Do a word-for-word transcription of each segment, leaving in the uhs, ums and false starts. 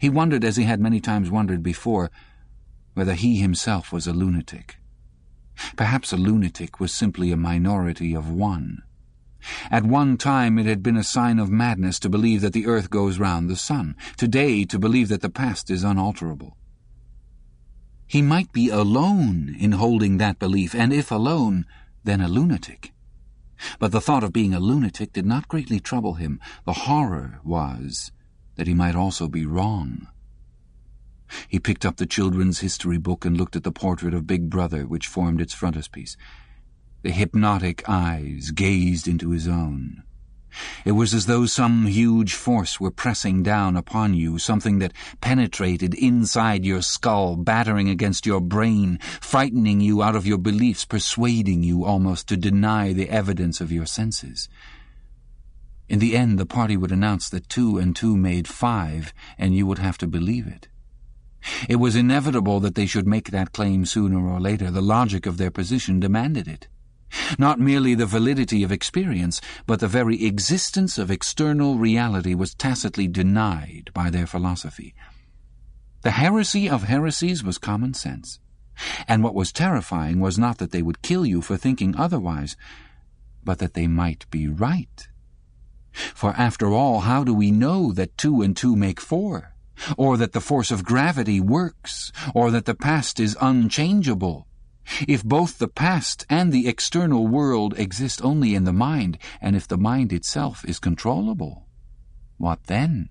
He wondered, as he had many times wondered before, whether he himself was a lunatic. Perhaps a lunatic was simply a minority of one. At one time it had been a sign of madness to believe that the earth goes round the sun. Today, to believe that the past is unalterable. He might be alone in holding that belief, and if alone, then a lunatic. But the thought of being a lunatic did not greatly trouble him. The horror was that he might also be wrong. He picked up the children's history book and looked at the portrait of Big Brother which formed its frontispiece. The hypnotic eyes gazed into his own. It was as though some huge force were pressing down upon you, something that penetrated inside your skull, battering against your brain, frightening you out of your beliefs, persuading you almost to deny the evidence of your senses. In the end, the party would announce that two and two made five, and you would have to believe it. It was inevitable that they should make that claim sooner or later. The logic of their position demanded it. Not merely the validity of experience, but the very existence of external reality was tacitly denied by their philosophy. The heresy of heresies was common sense, and what was terrifying was not that they would kill you for thinking otherwise, but that they might be right. For after all, how do we know that two and two make four? Or that the force of gravity works, or that the past is unchangeable? If both the past and the external world exist only in the mind, and if the mind itself is controllable, what then?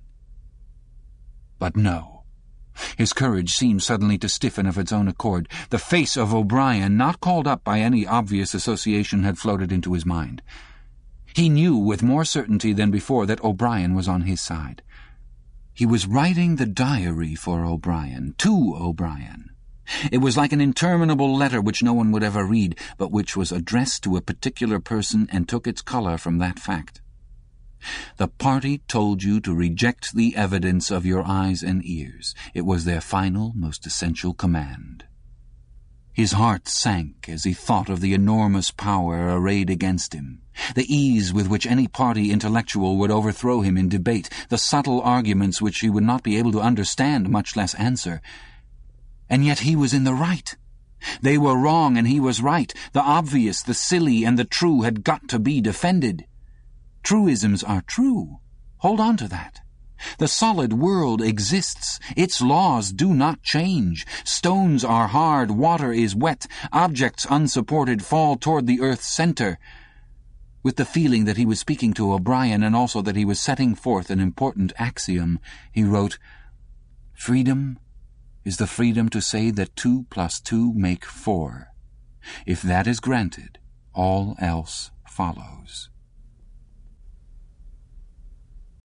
But no. His courage seemed suddenly to stiffen of its own accord. The face of O'Brien, not called up by any obvious association, had floated into his mind. He knew with more certainty than before that O'Brien was on his side. He was writing the diary for O'Brien, to O'Brien. It was like an interminable letter which no one would ever read, but which was addressed to a particular person and took its colour from that fact. The party told you to reject the evidence of your eyes and ears. It was their final, most essential command. His heart sank as he thought of the enormous power arrayed against him, the ease with which any party intellectual would overthrow him in debate, the subtle arguments which he would not be able to understand, much less answer. And yet he was in the right. They were wrong and he was right. The obvious, the silly, and the true had got to be defended. Truisms are true. Hold on to that. The solid world exists. Its laws do not change. Stones are hard, water is wet, objects unsupported fall toward the earth's center. With the feeling that he was speaking to O'Brien and also that he was setting forth an important axiom, he wrote, "Freedom is the freedom to say that two plus two make four. If that is granted, all else follows."